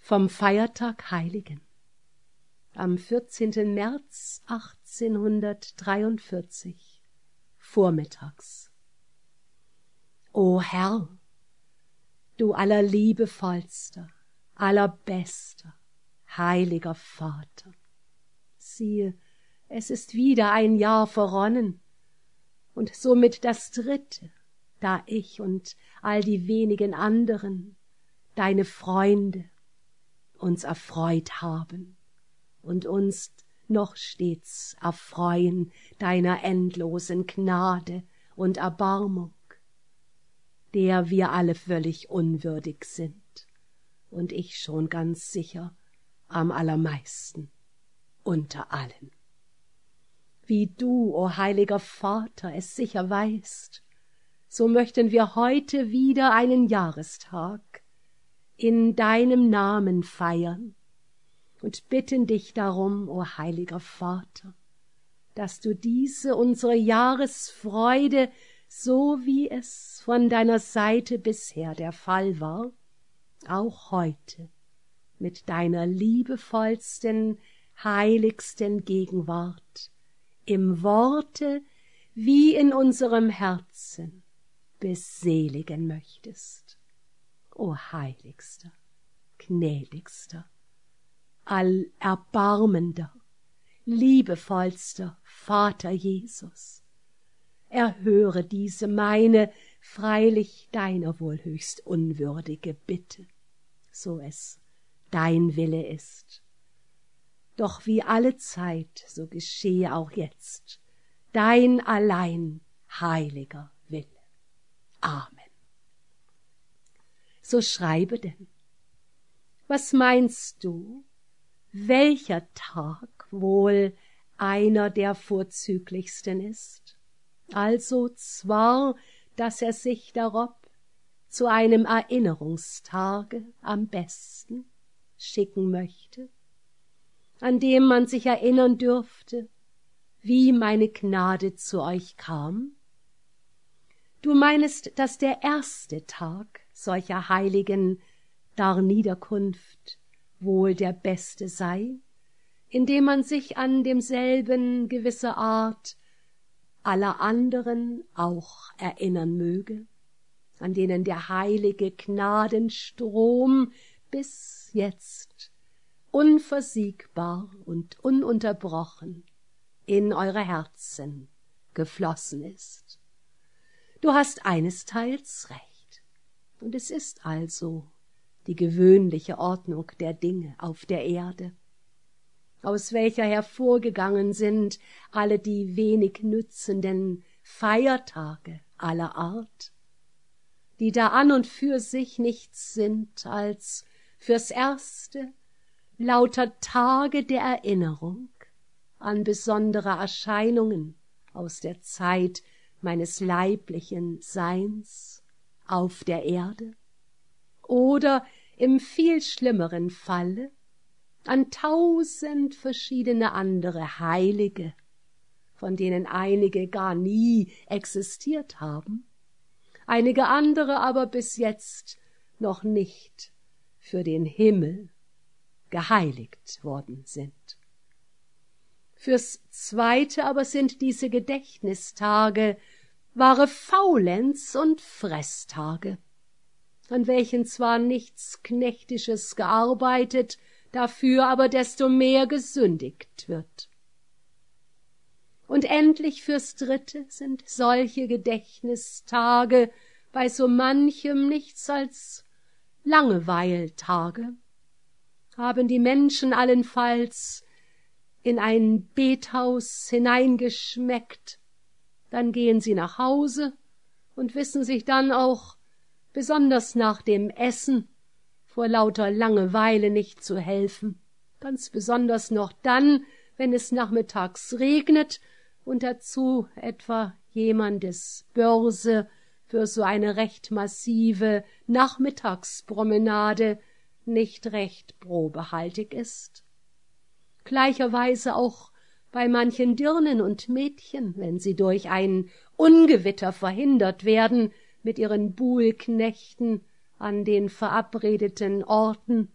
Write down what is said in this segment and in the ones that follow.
Vom Feiertag Heiligen am 14. März 1843 vormittags. O Herr, du allerliebevollster, allerbester, heiliger Vater, siehe, es ist wieder ein Jahr verronnen und somit das 3., da ich und all die wenigen anderen, deine Freunde, uns erfreut haben und uns noch stets erfreuen deiner endlosen Gnade und Erbarmung, der wir alle völlig unwürdig sind und ich schon ganz sicher am allermeisten unter allen. Wie du, o heiliger Vater, es sicher weißt, so möchten wir heute wieder einen Jahrestag in deinem Namen feiern und bitten dich darum, o heiliger Vater, dass du diese unsere Jahresfreude, so wie es von deiner Seite bisher der Fall war, auch heute mit deiner liebevollsten, heiligsten Gegenwart im Worte wie in unserem Herzen beseligen möchtest. O heiligster, gnädigster, allerbarmender, liebevollster Vater Jesus, erhöre diese meine, freilich deiner wohl höchst unwürdige Bitte, so es dein Wille ist. Doch wie alle Zeit, so geschehe auch jetzt dein allein heiliger Wille. Amen. So schreibe denn, was meinst du, welcher Tag wohl einer der vorzüglichsten ist? Also zwar, dass er sich darob zu einem Erinnerungstage am besten schicken möchte, an dem man sich erinnern dürfte, wie meine Gnade zu euch kam? Du meinest, dass der erste Tag solcher heiligen Darniederkunft wohl der beste sei, indem man sich an demselben gewisser Art aller anderen auch erinnern möge, an denen der heilige Gnadenstrom bis jetzt unversiegbar und ununterbrochen in eure Herzen geflossen ist. Du hast einesteils recht, und es ist also die gewöhnliche Ordnung der Dinge auf der Erde, aus welcher hervorgegangen sind alle die wenig nützenden Feiertage aller Art, die da an und für sich nichts sind als fürs Erste lauter Tage der Erinnerung an besondere Erscheinungen aus der Zeit meines leiblichen Seins auf der Erde, oder im viel schlimmeren Falle an 1000 verschiedene andere Heilige, von denen einige gar nie existiert haben, einige andere aber bis jetzt noch nicht für den Himmel geheiligt worden sind. Fürs Zweite aber sind diese Gedächtnistage wahre Faulenz- und Fresstage, an welchen zwar nichts Knechtisches gearbeitet, dafür aber desto mehr gesündigt wird. Und endlich fürs Dritte sind solche Gedächtnistage bei so manchem nichts als Langeweiltage, haben die Menschen allenfalls in ein Bethaus hineingeschmeckt, dann gehen sie nach Hause und wissen sich dann auch besonders nach dem Essen vor lauter Langeweile nicht zu helfen, ganz besonders noch dann, wenn es nachmittags regnet und dazu etwa jemandes Börse für so eine recht massive Nachmittagspromenade nicht recht probehaltig ist. Gleicherweise auch bei manchen Dirnen und Mädchen, wenn sie durch ein Ungewitter verhindert werden, mit ihren Buhlknechten an den verabredeten Orten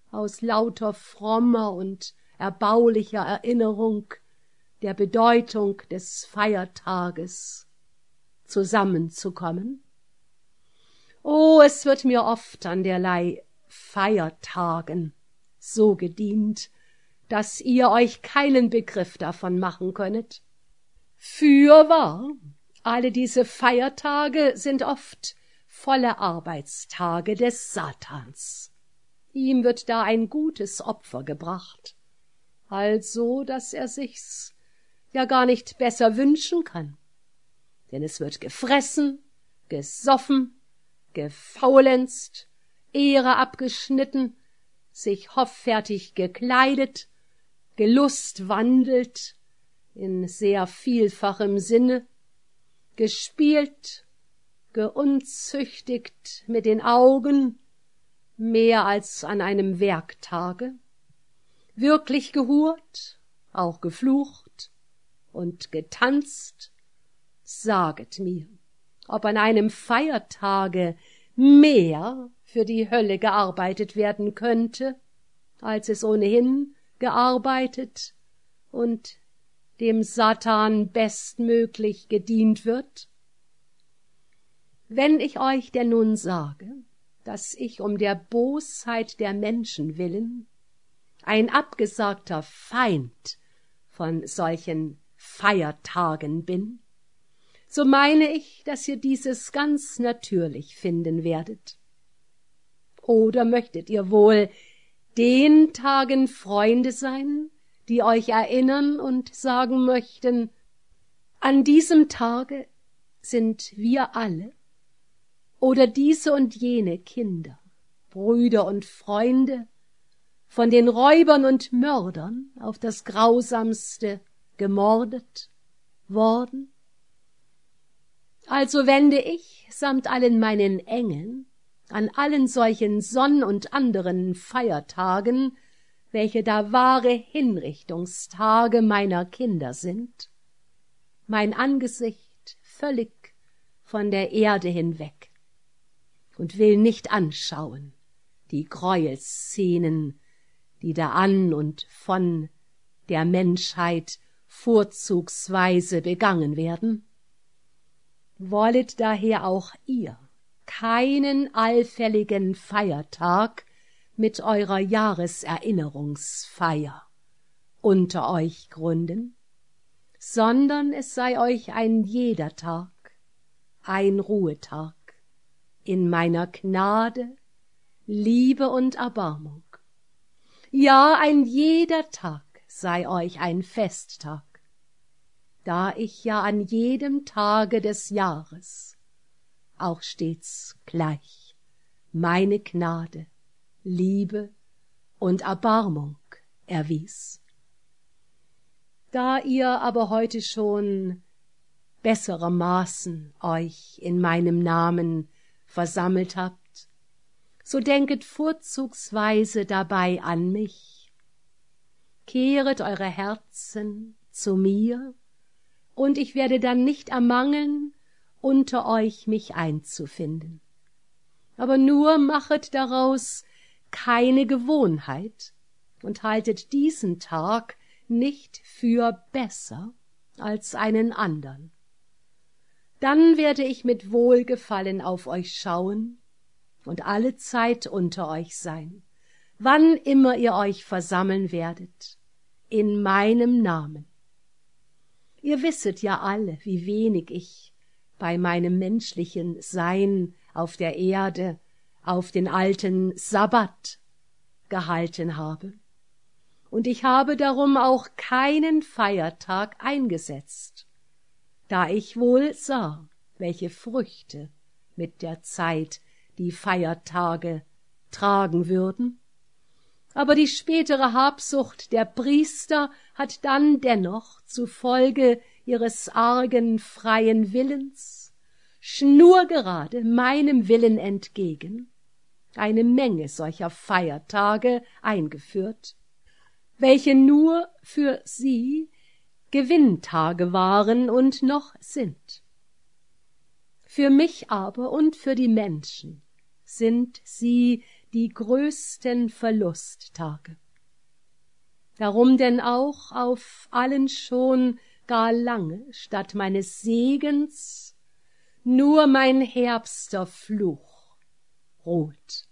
aus lauter frommer und erbaulicher Erinnerung der Bedeutung des Feiertages zusammenzukommen? Oh, es wird mir oft an derlei Feiertagen so gedient, dass ihr euch keinen Begriff davon machen könnet. Fürwahr, alle diese Feiertage sind oft volle Arbeitstage des Satans. Ihm wird da ein gutes Opfer gebracht, also dass er sich's ja gar nicht besser wünschen kann. Denn es wird gefressen, gesoffen, gefaulenzt, Ehre abgeschnitten, sich hoffärtig gekleidet, gelustwandelt, in sehr vielfachem Sinne, gespielt, geunzüchtigt mit den Augen, mehr als an einem Werktage, wirklich gehurt, auch geflucht und getanzt. Saget mir, ob an einem Feiertage mehr für die Hölle gearbeitet werden könnte, als es ohnehin gearbeitet und dem Satan bestmöglich gedient wird? Wenn ich euch denn nun sage, dass ich um der Bosheit der Menschen willen ein abgesagter Feind von solchen Feiertagen bin, so meine ich, dass ihr dieses ganz natürlich finden werdet. Oder möchtet ihr wohl den Tagen Freunde sein, die euch erinnern und sagen möchten, an diesem Tage sind wir alle oder diese und jene Kinder, Brüder und Freunde von den Räubern und Mördern auf das Grausamste gemordet worden? Also wende ich samt allen meinen Engeln an allen solchen Sonn- und anderen Feiertagen, welche da wahre Hinrichtungstage meiner Kinder sind, mein Angesicht völlig von der Erde hinweg und will nicht anschauen die Gräuelszenen, die da an und von der Menschheit vorzugsweise begangen werden. Wollet daher auch ihr keinen allfälligen Feiertag mit eurer Jahreserinnerungsfeier unter euch gründen, sondern es sei euch ein jeder Tag, ein Ruhetag in meiner Gnade, Liebe und Erbarmung. Ja, ein jeder Tag sei euch ein Festtag, da ich ja an jedem Tage des Jahres auch stets gleich meine Gnade, Liebe und Erbarmung erwies. Da ihr aber heute schon besserermaßen euch in meinem Namen versammelt habt, so denket vorzugsweise dabei an mich. Kehret eure Herzen zu mir, und ich werde dann nicht ermangeln, unter euch mich einzufinden. Aber nur machet daraus keine Gewohnheit und haltet diesen Tag nicht für besser als einen andern. Dann werde ich mit Wohlgefallen auf euch schauen und allezeit unter euch sein, wann immer ihr euch versammeln werdet, in meinem Namen. Ihr wisset ja alle, wie wenig ich bei meinem menschlichen Sein auf der Erde auf den alten Sabbat gehalten habe. Und ich habe darum auch keinen Feiertag eingesetzt, da ich wohl sah, welche Früchte mit der Zeit die Feiertage tragen würden. Aber die spätere Habsucht der Priester hat dann dennoch zufolge ihres argen freien Willens schnurgerade meinem Willen entgegen eine Menge solcher Feiertage eingeführt, welche nur für sie Gewinntage waren und noch sind. Für mich aber und für die Menschen sind sie die größten Verlusttage. Darum denn auch auf allen schon gar lange statt meines Segens nur mein herbster Fluch ruht.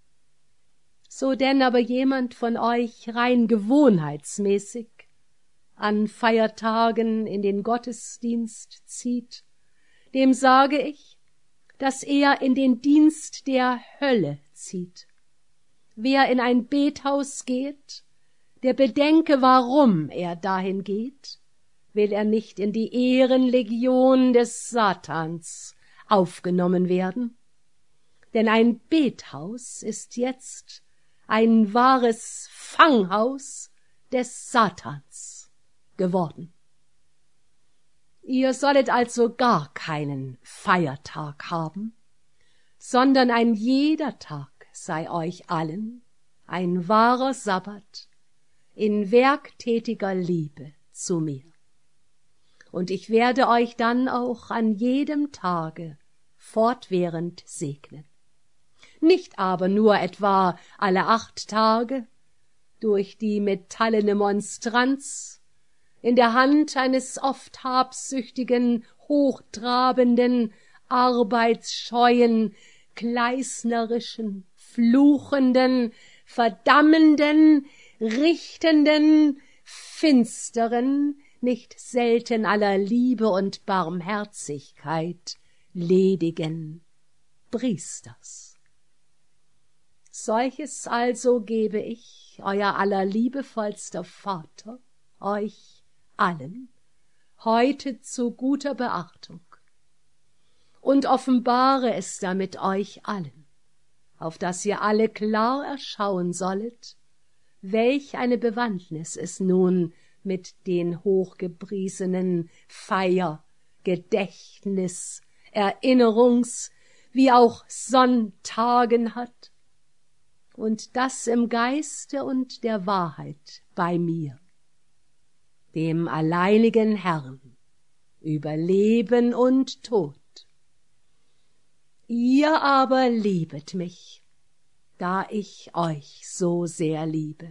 So denn aber jemand von euch rein gewohnheitsmäßig an Feiertagen in den Gottesdienst zieht, dem sage ich, dass er in den Dienst der Hölle zieht. Wer in ein Bethaus geht, der bedenke, warum er dahin geht, will er nicht in die Ehrenlegion des Satans aufgenommen werden. Denn ein Bethaus ist jetzt ein wahres Fanghaus des Satans geworden. Ihr sollet also gar keinen Feiertag haben, sondern ein jeder Tag sei euch allen ein wahrer Sabbat in werktätiger Liebe zu mir. Und ich werde euch dann auch an jedem Tage fortwährend segnen. Nicht aber nur etwa alle 8 Tage durch die metallene Monstranz in der Hand eines oft habsüchtigen, hochtrabenden, arbeitsscheuen, gleisnerischen, fluchenden, verdammenden, richtenden, finsteren, nicht selten aller Liebe und Barmherzigkeit ledigen Priesters. Solches also gebe ich, euer allerliebevollster Vater, euch allen heute zu guter Beachtung und offenbare es damit euch allen, auf dass ihr alle klar erschauen sollet, welch eine Bewandtnis es nun mit den hochgepriesenen Feier-, Gedächtnis-, Erinnerungs-, wie auch Sonntagen hat, und das im Geiste und der Wahrheit bei mir, dem alleinigen Herrn, über Leben und Tod. Ihr aber liebet mich, da ich euch so sehr liebe.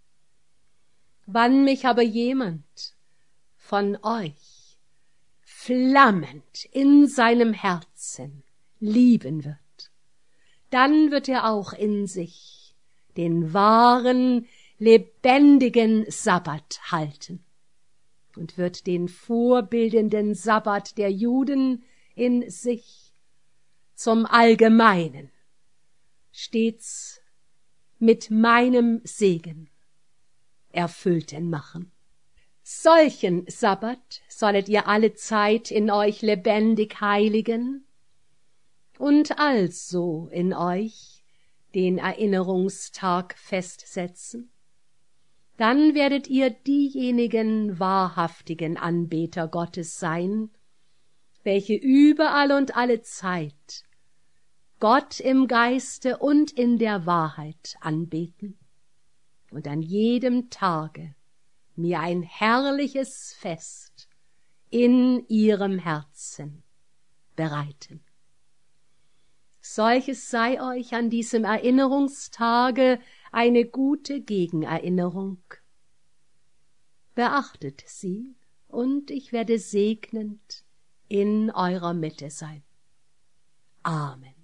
Wann mich aber jemand von euch flammend in seinem Herzen lieben wird, dann wird er auch in sich den wahren, lebendigen Sabbat halten und wird den vorbildenden Sabbat der Juden in sich zum Allgemeinen stets mit meinem Segen erfüllten machen. Solchen Sabbat sollet ihr alle Zeit in euch lebendig heiligen und also in euch den Erinnerungstag festsetzen. Dann werdet ihr diejenigen wahrhaftigen Anbeter Gottes sein, welche überall und alle Zeit Gott im Geiste und in der Wahrheit anbeten und an jedem Tage mir ein herrliches Fest in ihrem Herzen bereiten. Solches sei euch an diesem Erinnerungstage eine gute Gegenerinnerung. Beachtet sie, und ich werde segnend in eurer Mitte sein. Amen.